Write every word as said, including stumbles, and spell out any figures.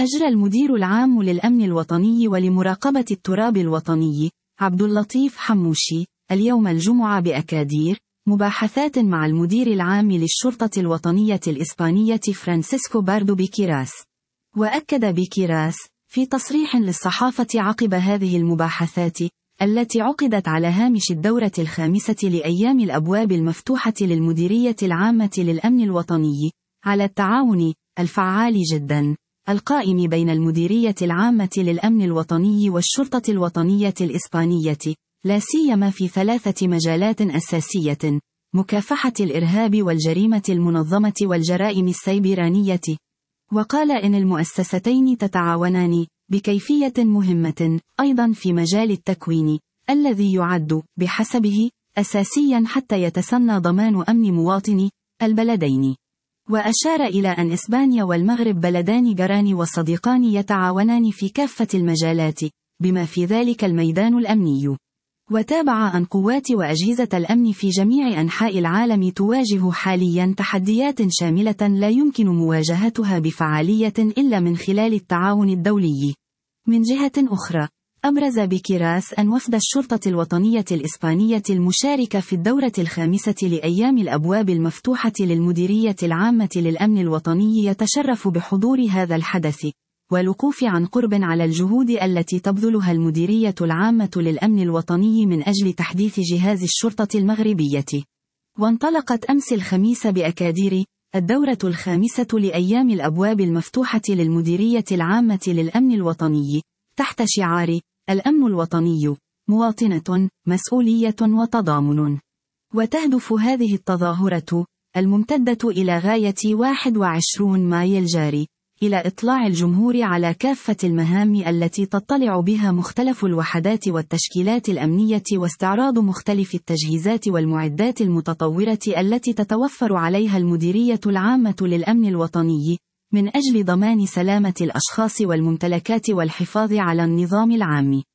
أجرى المدير العام للأمن الوطني ولمراقبة التراب الوطني عبد اللطيف حموشي اليوم الجمعة بأكادير مباحثات مع المدير العام للشرطة الوطنية الإسبانية فرانسيسكو باردو بيكيراس. وأكد بيكيراس في تصريح للصحافة عقب هذه المباحثات التي عقدت على هامش الدورة الخامسة لأيام الأبواب المفتوحة للمديرية العامة للأمن الوطني على التعاون الفعال جدا القائم بين المديرية العامة للأمن الوطني والشرطة الوطنية الإسبانية، لا سيما في ثلاثة مجالات أساسية: مكافحة الإرهاب والجريمة المنظمة والجرائم السيبرانية. وقال إن المؤسستين تتعاونان بكيفية مهمة أيضا في مجال التكوين الذي يعد بحسبه أساسيا حتى يتسنى ضمان أمن مواطني البلدين. وأشار إلى أن إسبانيا والمغرب بلدان جيران وصديقان يتعاونان في كافة المجالات بما في ذلك الميدان الأمني. وتابع أن قوات وأجهزة الأمن في جميع أنحاء العالم تواجه حاليا تحديات شاملة لا يمكن مواجهتها بفعالية إلا من خلال التعاون الدولي. من جهة أخرى، أبرز بيكيراس أن وفد الشرطة الوطنية الإسبانية المشارك في الدورة الخامسة لأيام الأبواب المفتوحة للمديرية العامة للأمن الوطني يتشرف بحضور هذا الحدث والوقوف عن قرب على الجهود التي تبذلها المديرية العامة للأمن الوطني من أجل تحديث جهاز الشرطة المغربية. وانطلقت أمس الخميس بأكادير الدورة الخامسة لأيام الأبواب المفتوحة للمديرية العامة للأمن الوطني تحت شعار الأمن الوطني مواطنة، مسؤولية وتضامن. وتهدف هذه التظاهرة الممتدة إلى غاية واحد وعشرين مايو الجاري إلى إطلاع الجمهور على كافة المهام التي تطلع بها مختلف الوحدات والتشكيلات الأمنية واستعراض مختلف التجهيزات والمعدات المتطورة التي تتوفر عليها المديرية العامة للأمن الوطني من أجل ضمان سلامة الأشخاص والممتلكات والحفاظ على النظام العام.